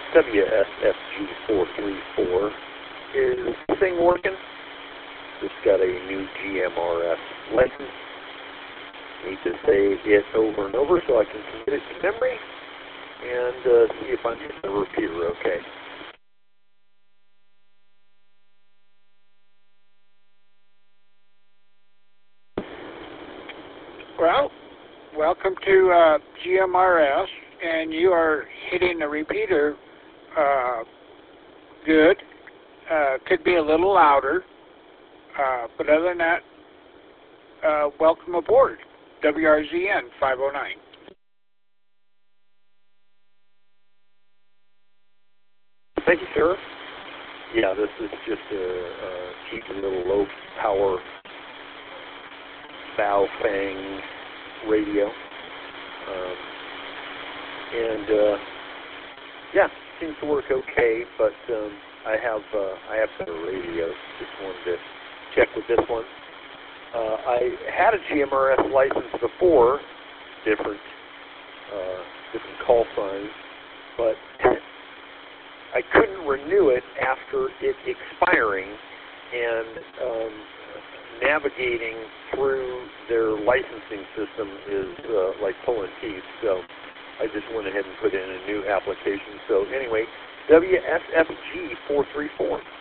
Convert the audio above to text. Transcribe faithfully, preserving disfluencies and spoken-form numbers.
W S F G four three four. Is this thing working? It's got a new G M R S license. Need to say it over and over so I can commit it to memory and uh, see if I'm hitting the repeater okay. Well, welcome to uh, G M R S, and you are hitting the repeater uh, good. Uh, could be a little louder, uh, but other than that, uh, welcome aboard, W R Z N five oh nine. Thank you, sir. Yeah, this is just a, a cheap little low power Baofeng radio. Um, and uh, yeah, seems to work okay, but um, I have uh, I have better radios. Just wanted to check with this one. Uh, I had a G M R S license before, different uh, different call signs, but I couldn't renew it after it expiring, and um, navigating through their licensing system is uh, like pulling teeth. So I just went ahead and put in a new application. So anyway, W S F G four three four.